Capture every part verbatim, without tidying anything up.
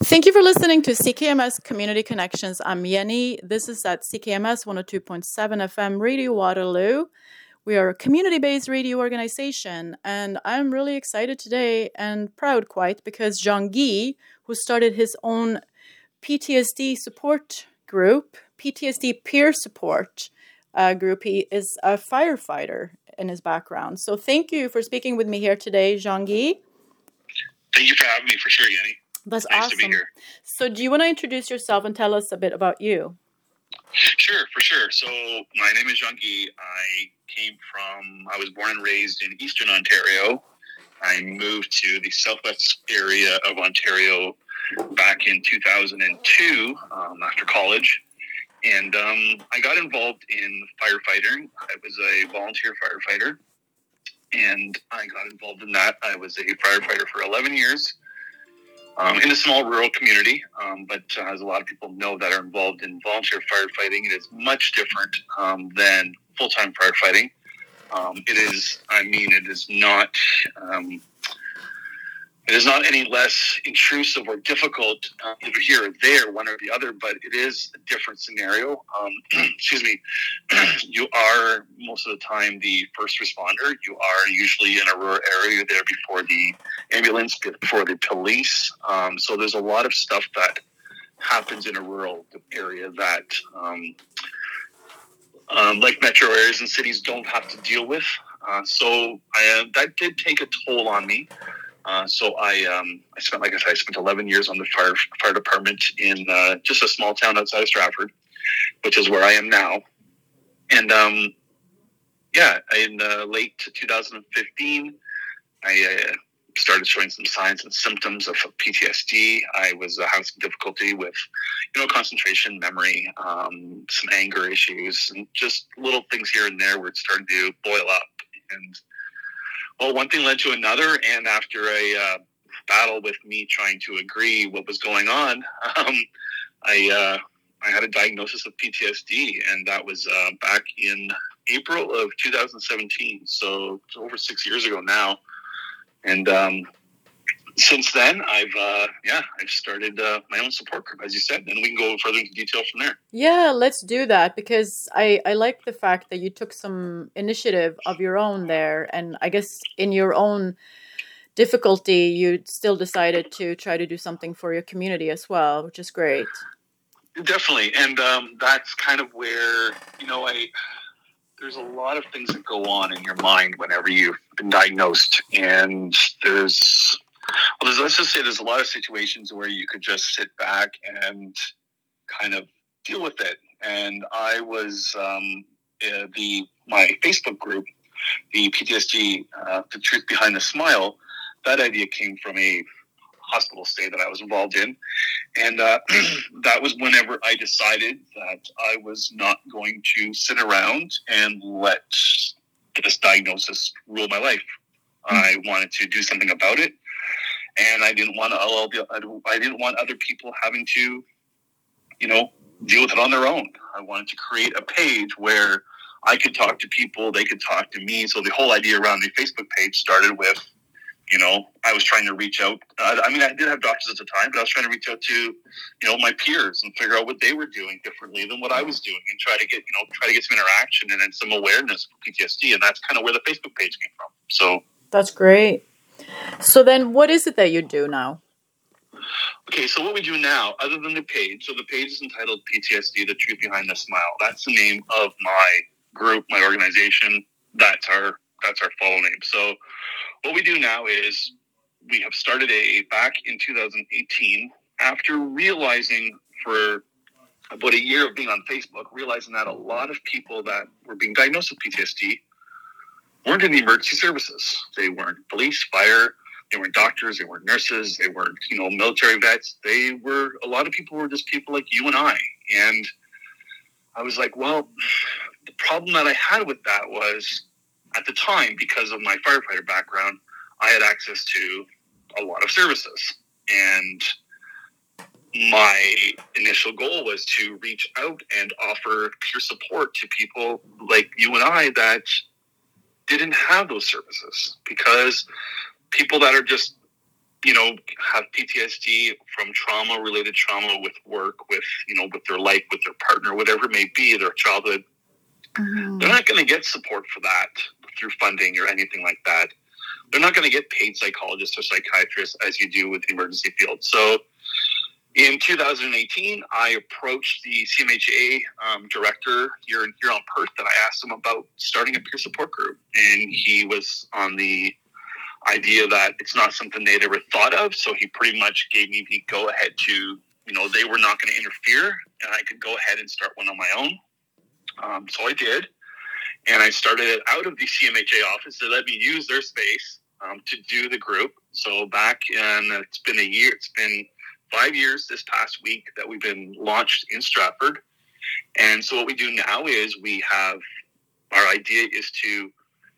Thank you for listening to C K M S Community Connections. I'm Jenny. This is at C K M S one oh two point seven F M Radio Waterloo. We are a community-based radio organization, and I'm really excited today and proud quite because Jean-Guy, who started his own P T S D support group, P T S D peer support uh, group, he is a firefighter in his background. So thank you for speaking with me here today, Jean-Guy. Thank you for having me, for sure, Jenny. That's nice awesome. to be here. So do you want to introduce yourself and tell us a bit about you? Sure, for sure. So my name is Jean-Guy. I came from, I was born and raised in Eastern Ontario. I moved to the southwest area of Ontario back in two thousand two um, after college. And um, I got involved in firefighting. I was a volunteer firefighter. And I got involved in that. I was a firefighter for eleven years. Um, in a small rural community, um, but uh, as a lot of people know that are involved in volunteer firefighting, it is much different um, than full-time firefighting. Um, it is, I mean, it is not, um, it is not any less intrusive or difficult uh, either here or there, one or the other, but it is a different scenario. Um, excuse me. You are most of the time the first responder. You are usually in a rural area. You're there before the ambulance, before the police. Um, so there's a lot of stuff that happens in a rural area that, um, um, like metro areas and cities, don't have to deal with. Uh, so I, uh, that did take a toll on me. Uh, so I, um, I spent, like I said, I spent eleven years on the fire fire department in uh, just a small town outside of Stratford, which is where I am now. And um, yeah, in uh, late two thousand fifteen, I uh, started showing some signs and symptoms of P T S D. I was uh, having some difficulty with, you know, concentration, memory, um, some anger issues, and just little things here and there where it started to boil up. And well, one thing led to another, and after a uh, battle with me trying to agree what was going on, um, I uh, I had a diagnosis of P T S D, and that was uh, back in April of two thousand seventeen, so it's over six years ago now. And um, since then, I've uh, yeah, I've started uh, my own support group, as you said, and we can go further into detail from there. Yeah, let's do that because I, I like the fact that you took some initiative of your own there, and I guess in your own difficulty, you still decided to try to do something for your community as well, which is great. Definitely, and um, that's kind of where, you know, I there's a lot of things that go on in your mind whenever you've been diagnosed, and there's Well, there's, let's just say there's a lot of situations where you could just sit back and kind of deal with it. And I was um, uh, the my Facebook group, the P T S D, uh, The Truth Behind the Smile. That idea came from a hospital stay that I was involved in. And uh, that was whenever I decided that I was not going to sit around and let this diagnosis rule my life. Mm-hmm. I wanted to do something about it. And I didn't want to allow the, I didn't want other people having to, you know, deal with it on their own. I wanted to create a page where I could talk to people, they could talk to me. So the whole idea around the Facebook page started with, you know, I was trying to reach out. Uh, I mean, I did have doctors at the time, but I was trying to reach out to, you know, my peers and figure out what they were doing differently than what I was doing, and try to get, you know, try to get some interaction and then some awareness for P T S D. And that's kind of where the Facebook page came from. So that's great. So then what is it that you do now? Okay, so what we do now, other than the page, so the page is entitled P T S D, The Truth Behind the Smile. That's the name of my group, my organization. That's our that's our full name. So what we do now is we have started a, back in two thousand eighteen, after realizing for about a year of being on Facebook, realizing that a lot of people that were being diagnosed with P T S D weren't in the emergency services. They weren't police, fire, they weren't doctors, they weren't nurses, they weren't, you know, military vets. They were, a lot of people were just people like you and I. And I was like, well, the problem that I had with that was, at the time, because of my firefighter background, I had access to a lot of services. And my initial goal was to reach out and offer peer support to people like you and I that didn't have those services, because people that are just you know, have P T S D from trauma, related trauma with work, with, you know, with their life, with their partner, whatever it may be, their childhood, mm-hmm. they're not going to get support for that through funding or anything like that. They're not going to get paid psychologists or psychiatrists as you do with the emergency field. So in two thousand eighteen, I approached the C M H A um, director here, here on Perth, and I asked him about starting a peer support group. And he was on the idea that it's not something they'd ever thought of. So he pretty much gave me the go ahead to, you know, they were not going to interfere and I could go ahead and start one on my own. Um, so I did. And I started it out of the C M H A office. They let me use their space um, to do the group. So back in, it's been a year, it's been five years this past week that we've been launched in Stratford. And so what we do now is we have, our idea is to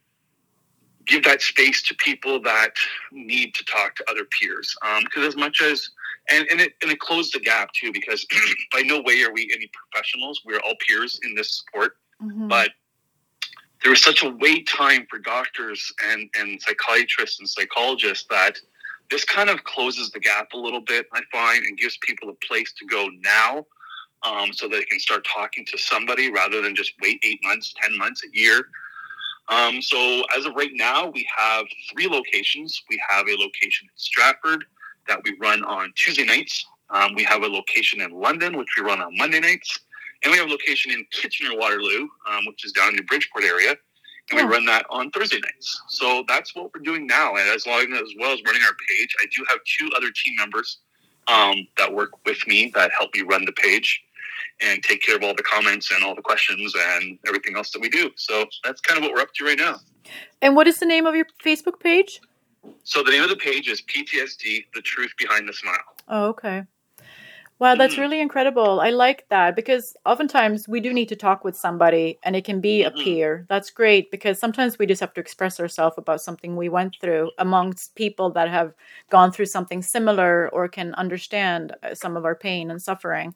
give that space to people that need to talk to other peers. Because um, as much as, and, and, it, and it closed the gap too, because by no way are we any professionals. We're all peers in this sport. Mm-hmm. But there was such a wait time for doctors and, and psychiatrists and psychologists that this kind of closes the gap a little bit, I find, and gives people a place to go now um, so they can start talking to somebody rather than just wait eight months, ten months, a year. Um, so as of right now, we have three locations. We have a location in Stratford that we run on Tuesday nights. Um, we have a location in London, which we run on Monday nights. And we have a location in Kitchener-Waterloo, um, which is down in the Bridgeport area. And we run that on Thursday nights. So that's what we're doing now. And as long as, as well as running our page, I do have two other team members um, that work with me that help me run the page and take care of all the comments and all the questions and everything else that we do. So that's kind of what we're up to right now. And what is the name of your Facebook page? So the name of the page is P T S D, The Truth Behind the Smile. Oh, okay. Wow, that's really incredible. I like that because oftentimes we do need to talk with somebody and it can be mm-hmm. a peer. That's great because sometimes we just have to express ourselves about something we went through amongst people that have gone through something similar or can understand some of our pain and suffering.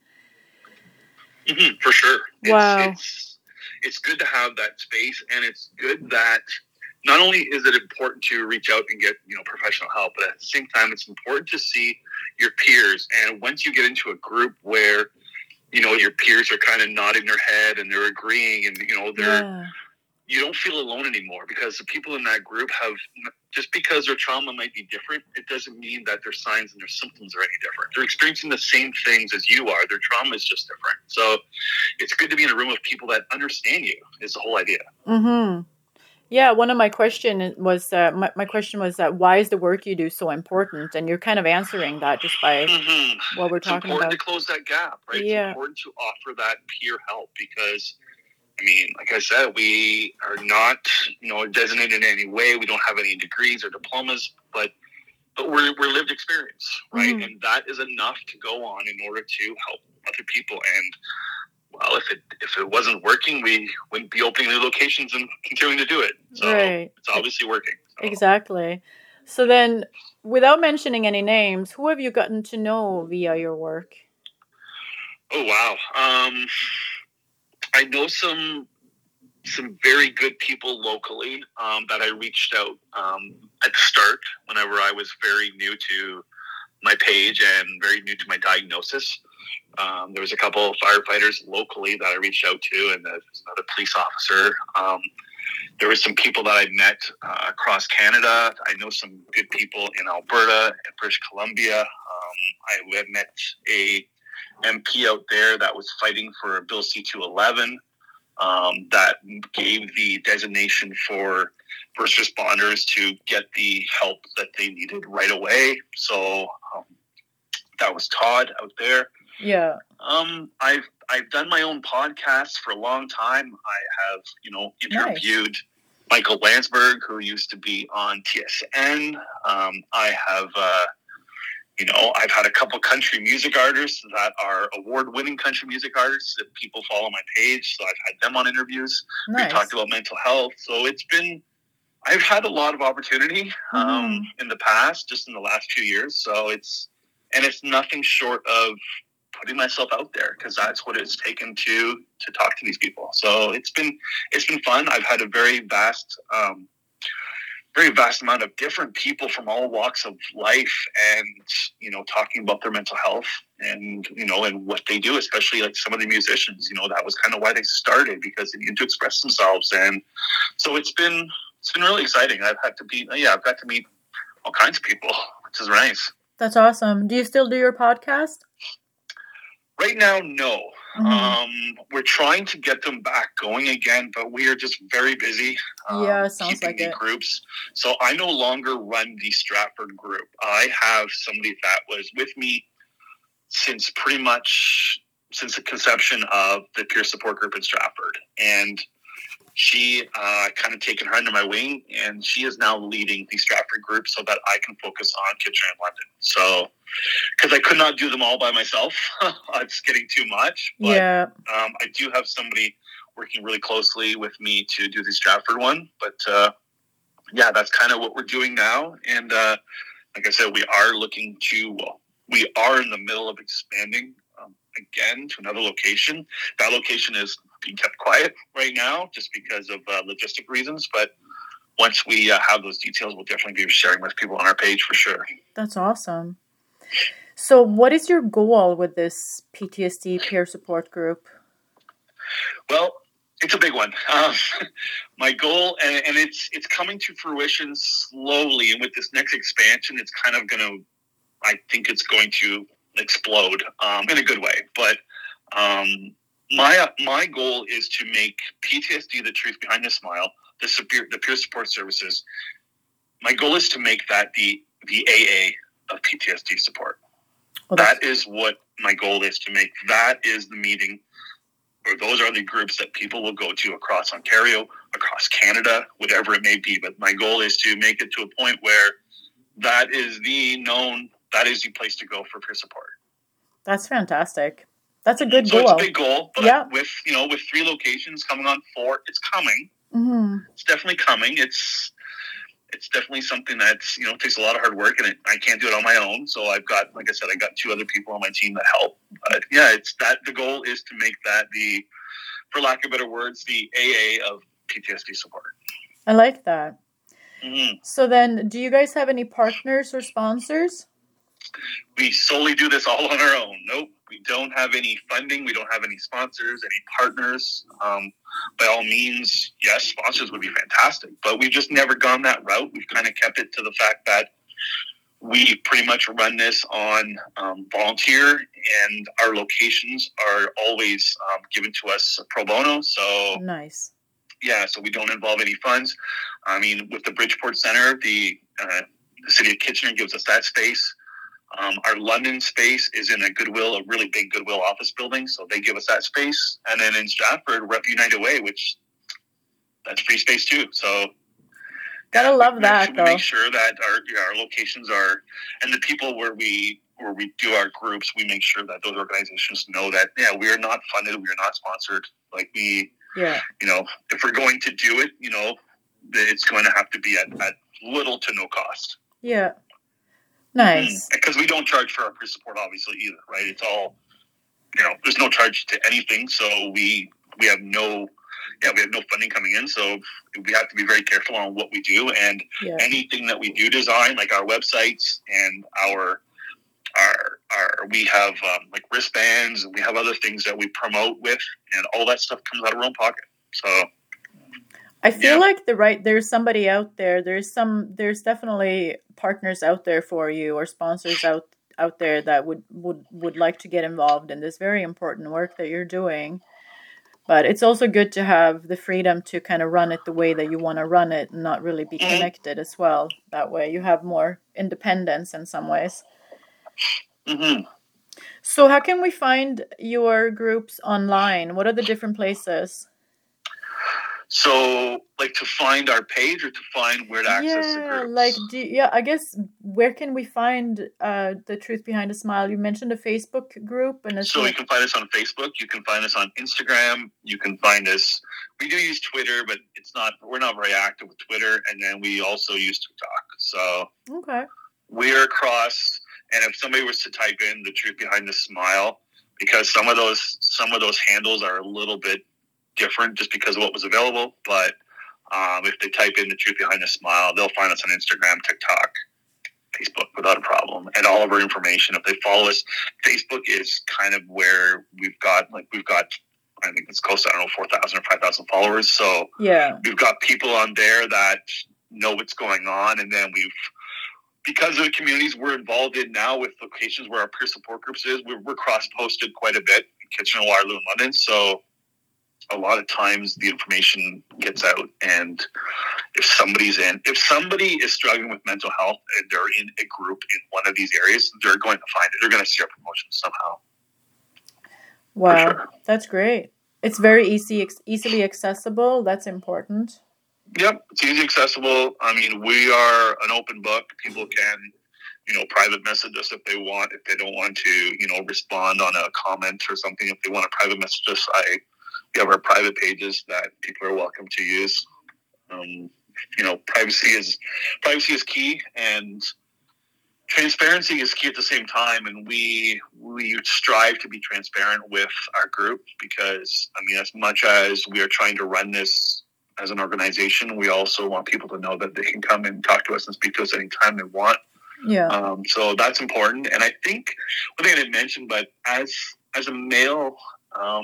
Mm-hmm, for sure. Wow. It's, it's, it's good to have that space, and it's good that not only is it important to reach out and get, you know, professional help, but at the same time, it's important to see your peers. And once you get into a group where, you know, your peers are kind of nodding their head and they're agreeing and, you know, they're, yeah. you don't feel alone anymore because the people in that group have, just because their trauma might be different, it doesn't mean that their signs and their symptoms are any different. They're experiencing the same things as you are. Their trauma is just different. So it's good to be in a room of people that understand you is the whole idea. Mm-hmm. Yeah, one of my question was uh, my, my question was that why is the work you do so important? And you're kind of answering that just by mm-hmm. what we're it's talking about. It's important to close that gap, right? Yeah. It's important to offer that peer help because, I mean, like I said, we are not, you know, designated in any way. We don't have any degrees or diplomas, but but we're we're lived experience, right? Mm-hmm. And that is enough to go on in order to help other people. And well, if it if it wasn't working, we wouldn't be opening new locations and continuing to do it. So right. It's obviously working. So. Exactly. So then, without mentioning any names, who have you gotten to know via your work? Oh, wow. Um, I know some some very good people locally um, that I reached out um, at the start whenever I was very new to my page and very new to my diagnosis. Um, there was a couple of firefighters locally that I reached out to, and there's another police officer. Um, there were some people that I met uh, across Canada. I know some good people in Alberta and British Columbia. Um, I had met a M P out there that was fighting for Bill C two eleven um, that gave the designation for first responders to get the help that they needed right away. So um, that was Todd out there. Yeah. Um, I've I've done my own podcast for a long time. I have, you know, interviewed nice. Michael Landsberg, who used to be on T S N. Um, I have, uh, you know, I've had a couple country music artists that are award-winning country music artists that people follow my page. So I've had them on interviews. Nice. We've talked about mental health. So it's been, I've had a lot of opportunity um, mm. in the past, just in the last few years. So it's, and it's nothing short of putting myself out there because that's what it's taken to to talk to these people. So it's been it's been fun. I've had a very vast um, very vast amount of different people from all walks of life, and you know, talking about their mental health and you know, and what they do, especially like some of the musicians. You know, that was kind of why they started, because they needed to express themselves, and so it's been it's been really exciting. I've had to be yeah, I've got to meet all kinds of people, which is nice. That's awesome. Do you still do your podcast? Right now, no. Mm-hmm. Um, we're trying to get them back going again, but we are just very busy. Um, yeah, sounds keeping like the it. Groups. So I no longer run the Stratford group. I have somebody that was with me since pretty much since the conception of the peer support group in Stratford, and she uh, kind of taken her under my wing, and she is now leading the Stratford group so that I can focus on Kitchener and London. So, because I could not do them all by myself, it's getting too much. But, yeah. Um, I do have somebody working really closely with me to do the Stratford one. But uh, yeah, that's kind of what we're doing now. And uh, like I said, we are looking to. Well, we are in the middle of expanding um, again to another location. That location is being kept quiet right now just because of uh, logistic reasons, but once we uh, have those details, we'll definitely be sharing with people on our page for sure. That's awesome. So what is your goal with this P T S D peer support group? Well, it's a big one. Um, my goal, and, and it's it's coming to fruition slowly, and with this next expansion, it's kind of going to, I think it's going to explode um, in a good way, but um, My my goal is to make P T S D, the truth behind the smile, the peer the peer support services. My goal is to make that the the A A of P T S D support. Well, that is what my goal is, to make that is the meeting, or those are the groups that people will go to across Ontario, across Canada, whatever it may be. But my goal is to make it to a point where that is the known, that is the place to go for peer support. That's fantastic. That's a good so goal. So it's a big goal, but yeah. with, you know, with three locations coming on four, it's coming. Mm-hmm. It's definitely coming. It's it's definitely something that's, you know, takes a lot of hard work, and it, I can't do it on my own. So I've got, like I said, I got two other people on my team that help. But yeah, it's that the goal is to make that the, for lack of better words, the A A of P T S D support. I like that. Mm-hmm. So then, do you guys have any partners or sponsors? We solely do this all on our own. Nope. We don't have any funding. We don't have any sponsors, any partners. Um, by all means, yes, sponsors would be fantastic, but we've just never gone that route. We've kind of kept it to the fact that we pretty much run this on um, volunteer, and our locations are always um, given to us pro bono. So nice. Yeah, so we don't involve any funds. I mean, with the Bridgeport Center, the, uh, the city of Kitchener gives us that space. Um, our London space is in a Goodwill, a really big Goodwill office building, so they give us that space. And then in Stratford, Rep United Way, which that's free space too. So gotta yeah, love we that. Make, though. We make sure that our yeah, our locations are, and the people where we where we do our groups, we make sure that those organizations know that yeah, we are not funded, we are not sponsored. Like we, yeah, you know, if we're going to do it, you know, it's going to have to be at, at little to no cost. Yeah. Nice. Because we don't charge for our peer support, obviously, either, right? It's all, you know, there's no charge to anything, so we we have no, yeah, we have no funding coming in, so we have to be very careful on what we do, and yeah. anything that we do design, like our websites and our, our, our we have um, like wristbands, and we have other things that we promote with, and all that stuff comes out of our own pocket. So I feel yeah. like the right there's somebody out there. There's some. There's definitely partners out there for you, or sponsors out out there that would would would like to get involved in this very important work that you're doing. But it's also good to have the freedom to kind of run it the way that you want to run it, and not really be connected as well. That way, you have more independence in some ways. Mm-hmm. So, how can we find your groups online? What are the different places? So, like, to find our page, or to find where to access yeah, the groups? like, do, yeah, I guess, where can we find uh, the Truth Behind a Smile? You mentioned a Facebook group. and a So you can find us on Facebook. You can find us on Instagram. You can find us, we do use Twitter, but it's not, we're not very active with Twitter. And then we also use TikTok. So okay. we're across, and if somebody was to type in the Truth Behind the Smile, because some of those, some of those handles are a little bit different just because of what was available, but Um, if they type in The Truth Behind a Smile, they'll find us on Instagram, TikTok, Facebook without a problem. And all of our information, if they follow us, Facebook is kind of where we've got, like, we've got, I think it's close to, I don't know, four thousand or five thousand followers. So yeah, we've got people on there that know what's going on. And then we've, because of the communities we're involved in now with locations where our peer support groups is, we're, we're cross-posted quite a bit in Kitchener, Waterloo, and London. So a lot of times the information gets out, and if somebody's in, if somebody is struggling with mental health and they're in a group in one of these areas, they're going to find it. They're going to see our promotions somehow. Wow, sure. That's great. It's very easy, easily accessible. That's important. Yep, it's easy accessible. I mean, we are an open book. People can, you know, private message us if they want. If they don't want to, you know, respond on a comment or something, if they want to private message us, I we have our private pages that people are welcome to use. Um, you know, privacy is privacy is key, and transparency is key at the same time. And we we strive to be transparent with our group because, I mean, as much as we are trying to run this as an organization, we also want people to know that they can come and talk to us and speak to us anytime they want. Yeah. Um, so that's important. And I think one thing I didn't mention, but as as a male um,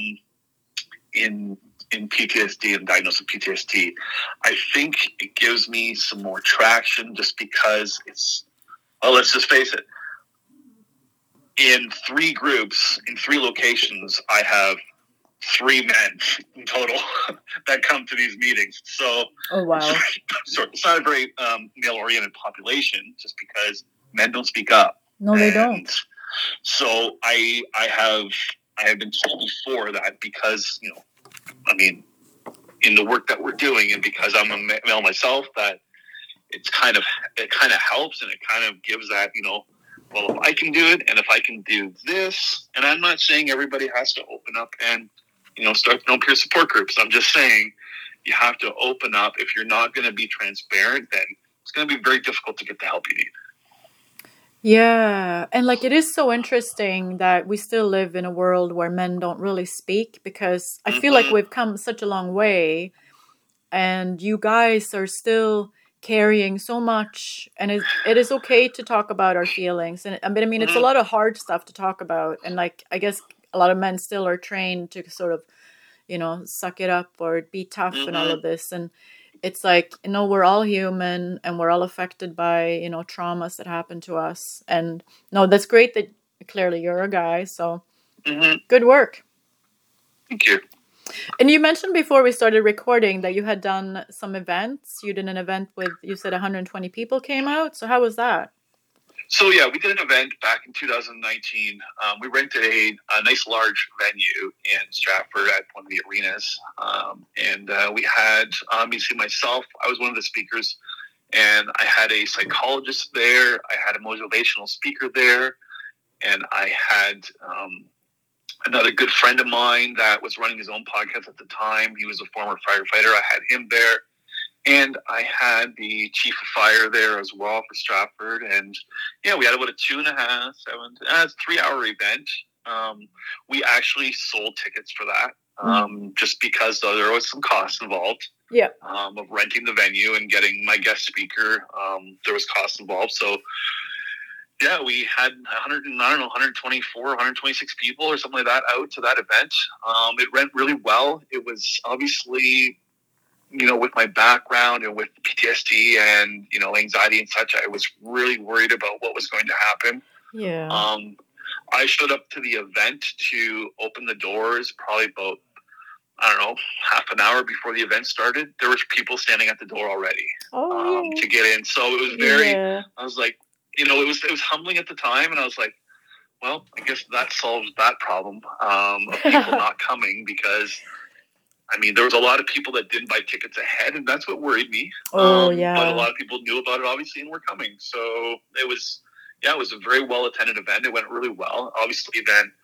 in in P T S D and diagnosed with P T S D, I think it gives me some more traction just because it's, well, let's just face it. In three groups, in three locations, I have three men in total that come to these meetings. So, oh wow, so it's not a very um, male-oriented population, just because men don't speak up. No, they and don't. So I, I have, I have been told before that because, you know, I mean, in the work that we're doing, and because I'm a male myself, that it's kind of, it kind of helps, and it kind of gives that, you know, well, if I can do it, and if I can do this, and I'm not saying everybody has to open up and, you know, start their own peer support groups. I'm just saying you have to open up. If you're not going to be transparent, then it's going to be very difficult to get the help you need. Yeah. And like, it is so interesting that we still live in a world where men don't really speak, because I feel Mm-hmm. like we've come such a long way, and you guys are still carrying so much, and it, it is okay to talk about our feelings. And I mean, I mean, it's a Mm-hmm. lot of hard stuff to talk about. And like, I guess a lot of men still are trained to sort of, you know, suck it up or be tough Mm-hmm. and all of this. And it's like, you know, we're all human, and we're all affected by, you know, traumas that happen to us. And no, that's great that clearly you're a guy. So Mm-hmm. good work. Thank you. And you mentioned before we started recording that you had done some events. You did an event with, you said one hundred twenty people came out. So how was that? So, yeah, we did an event back in two thousand nineteen. Um, we rented a, a nice large venue in Stratford at one of the arenas. Um, and uh, we had, obviously, myself, I was one of the speakers. And I had a psychologist there. I had a motivational speaker there. And I had um, another good friend of mine that was running his own podcast at the time. He was a former firefighter. I had him there. And I had the chief of fire there as well for Stratford. And yeah, we had about a two and a half, seven, uh, three hour event. Um, we actually sold tickets for that um, mm-hmm. just because though, there was some costs involved. Yeah. Um, of renting the venue and getting my guest speaker. Um, there was costs involved. So yeah, we had one hundred, I don't know, one hundred twenty-four, one hundred twenty-six people or something like that out to that event. Um, it went really well. It was obviously, you know, with my background and with P T S D and, you know, anxiety and such, I was really worried about what was going to happen. Yeah. Um, I showed up to the event to open the doors probably about, I don't know, half an hour before the event started. There was people standing at the door already oh, um, to get in. So it was very, yeah. I was like, you know, it was, it was humbling at the time. And I was like, well, I guess that solves that problem um, of people not coming, because I mean, there was a lot of people that didn't buy tickets ahead, and that's what worried me. Oh, um, yeah. But a lot of people knew about it, obviously, and were coming. So it was, yeah, it was a very well-attended event. It went really well. Obviously, then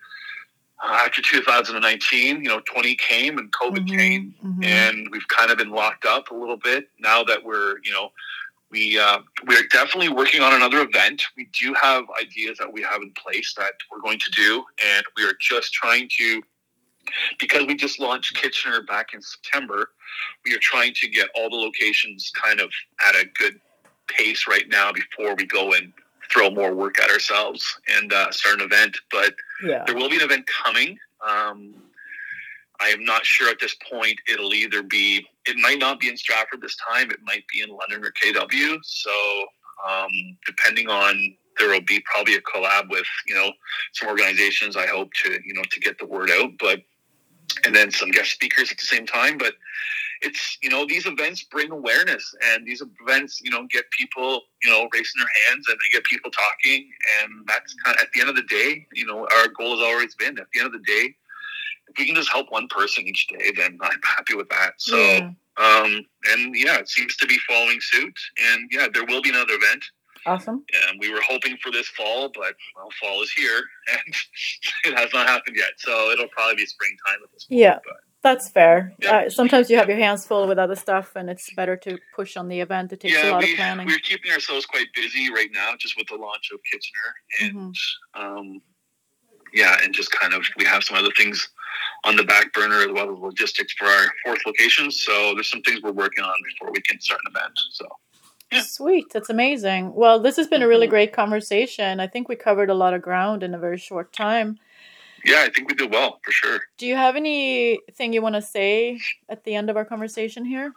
uh, after two thousand nineteen, you know, twenty came and COVID mm-hmm, came, mm-hmm. and we've kind of been locked up a little bit now that we're, you know, we uh, we're definitely working on another event. We do have ideas that we have in place that we're going to do, and we are just trying to because we just launched Kitchener back in September, we are trying to get all the locations kind of at a good pace right now before we go and throw more work at ourselves and uh, start an event. But yeah. there will be an event coming. Um, I am not sure at this point. It'll either be, it might not be in Stratford this time. It might be in London or K W. So um, depending on, there will be probably a collab with, you know, some organizations, I hope to, you know, to get the word out, but, and then some guest speakers at the same time. But it's, you know, these events bring awareness, and these events, you know, get people, you know, raising their hands, and they get people talking. And that's kind of, at the end of the day, you know, our goal has always been, at the end of the day, if we can just help one person each day, then I'm happy with that. So, yeah. um, and yeah, it seems to be following suit. And yeah, there will be another event. Awesome. And we were hoping for this fall, but well, fall is here, and it has not happened yet. So it'll probably be springtime at this point. Yeah, but, that's fair. yeah. Uh, sometimes you have your hands full with other stuff, and it's better to push on the event. It takes yeah, a lot we, of planning. We're keeping ourselves quite busy right now, just with the launch of Kitchener, and mm-hmm. um, yeah, and just kind of, we have some other things on the back burner as well as logistics for our fourth location. So there's some things we're working on before we can start an event. So. Yeah. Sweet. That's amazing. Well, this has been a really great conversation. I think we covered a lot of ground in a very short time. Yeah, I think we did well, for sure. Do you have anything you want to say at the end of our conversation here?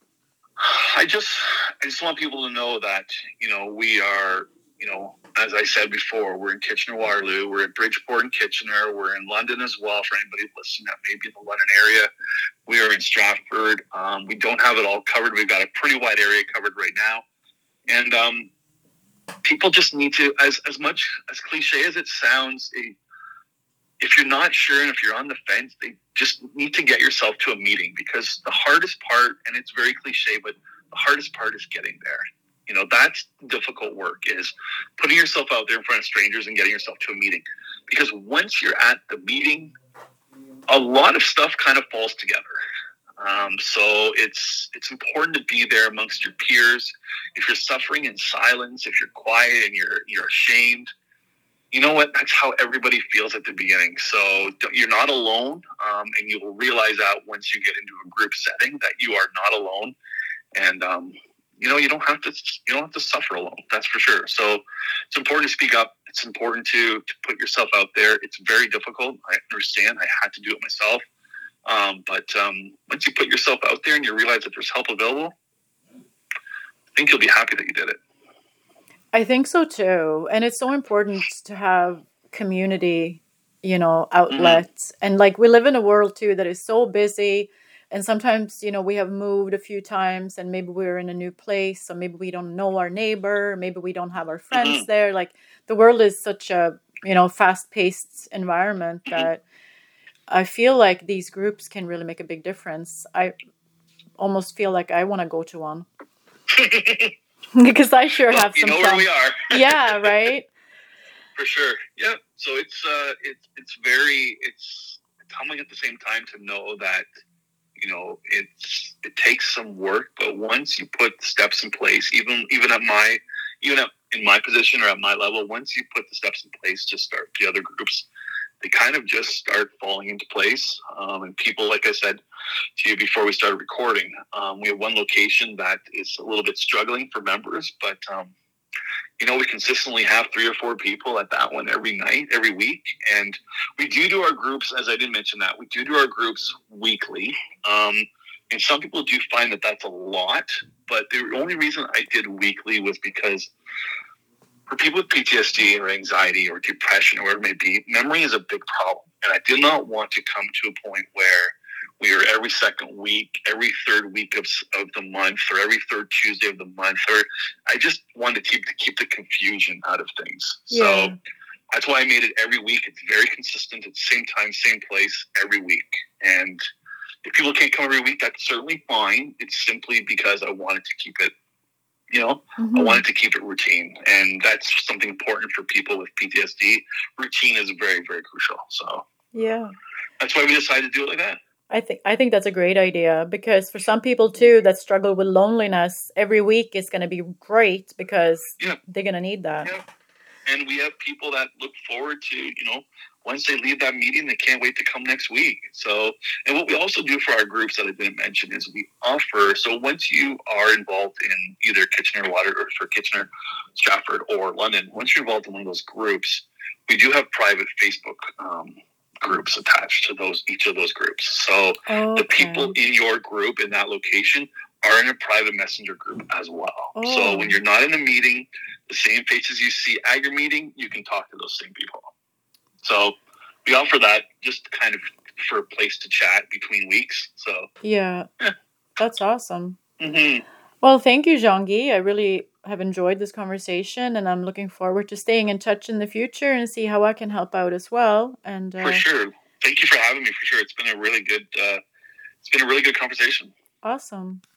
I just, I just want people to know that, you know, we are, you know, as I said before, we're in Kitchener-Waterloo, we're at Bridgeport and Kitchener, we're in London as well, for anybody listening that may be in the London area. We are in Stratford. Um, we don't have it all covered. We've got a pretty wide area covered right now. And um, people just need to, as, as much, as cliche as it sounds, it, if you're not sure and if you're on the fence, they just need to get yourself to a meeting, because the hardest part, and it's very cliche, but the hardest part is getting there. You know, that's difficult work, is putting yourself out there in front of strangers and getting yourself to a meeting. Because once you're at the meeting, a lot of stuff kind of falls together. Um, so it's it's important to be there amongst your peers. If you're suffering in silence, if you're quiet and you're you're ashamed, you know what? That's how everybody feels at the beginning. So you're not alone, um, and you will realize that once you get into a group setting that you are not alone. And um, you know, you don't have to you don't have to suffer alone. That's for sure. So it's important to speak up. It's important to to put yourself out there. It's very difficult. I understand. I had to do it myself. Um, but um, once you put yourself out there and you realize that there's help available, I think you'll be happy that you did it. I think so too. And it's so important to have community, you know, outlets. Mm-hmm. And like, we live in a world too that is so busy. And sometimes, you know, we have moved a few times and maybe we're in a new place. So maybe we don't know our neighbor. Maybe we don't have our friends mm-hmm. there. Like, the world is such a, you know, fast-paced environment mm-hmm. that I feel like these groups can really make a big difference. I almost feel like I want to go to one. Because I sure well, have some you know fun. Where we are. Yeah, right? For sure. Yeah. So it's uh it's it's very it's it's humbling at the same time to know that, you know, it's it takes some work, but once you put steps in place, even even at my even at, in my position or at my level, once you put the steps in place to start the other groups, they kind of just start falling into place. Um, and people, like I said to you before we started recording, um, we have one location that is a little bit struggling for members, but, um, you know, we consistently have three or four people at that one every night, every week. And we do do our groups, as I didn't mention that, we do do our groups weekly. Um, and some people do find that that's a lot, but the only reason I did weekly was because for people with P T S D or anxiety or depression or whatever it may be, memory is a big problem. And I did not want to come to a point where we are every second week, every third week of, of the month, or every third Tuesday of the month. Or I just wanted to keep, to keep the confusion out of things. Yeah. So that's why I made it every week. It's very consistent at the same time, same place, every week. And if people can't come every week, that's certainly fine. It's simply because I wanted to keep it, you know, mm-hmm. I wanted to keep it routine. And that's something important for people with P T S D. Routine is very, very crucial. So yeah, that's why we decided to do it like that. I think I think that's a great idea, because for some people too that struggle with loneliness, every week is going to be great because yeah. they're going to need that. Yeah. And we have people that look forward to, you know, once they leave that meeting, they can't wait to come next week. So, and what we also do for our groups that I didn't mention is we offer, so once you are involved in either Kitchener, Water, or for Kitchener, Stratford, or London, once you're involved in one of those groups, we do have private Facebook um, groups attached to those, each of those groups. So Okay. the people in your group in that location are in a private messenger group as well. Oh. So when you're not in a meeting, the same faces you see at your meeting, you can talk to those same people. So we offer that just kind of for a place to chat between weeks. So Yeah, yeah. That's awesome. Mm-hmm. Well, thank you, Jean-Guy. I really have enjoyed this conversation, and I'm looking forward to staying in touch in the future and see how I can help out as well. And uh, For sure. Thank you for having me. For sure, it's been a really good. Uh, it's been a really good conversation. Awesome.